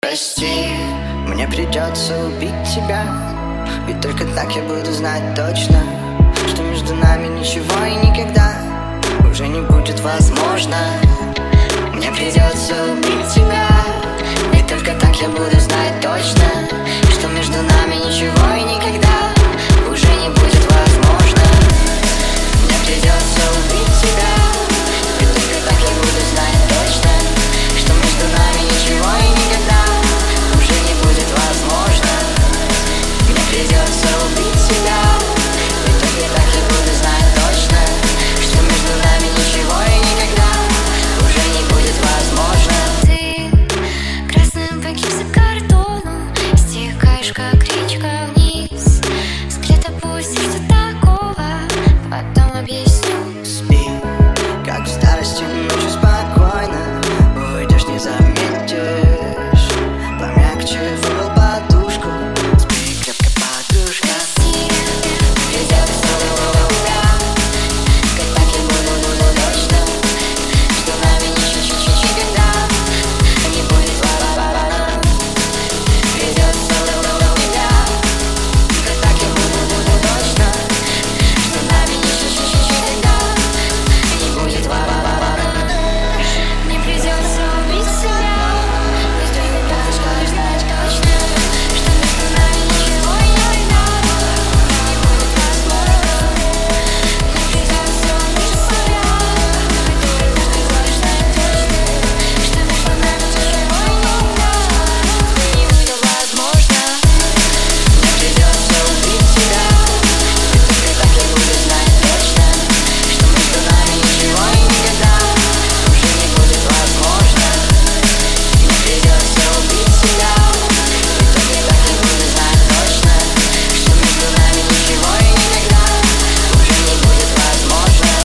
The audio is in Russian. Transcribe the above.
Прости, мне придется убить тебя, ведь только так я буду знать точно, что между нами ничего и никогда уже не будет возможно. Мне придется убить тебя, ведь только так я буду знать точно, что между нами ничего и никогда уже не будет возможно. Мне придется убить тебя, ведь только так я буду знать точно, что между нами ничего и никогда уже не будет возможно. Мне придется убить тебя, ведь только так я буду знать точно, что между нами ничего и никогда уже не будет возможно. Ты красным погиб за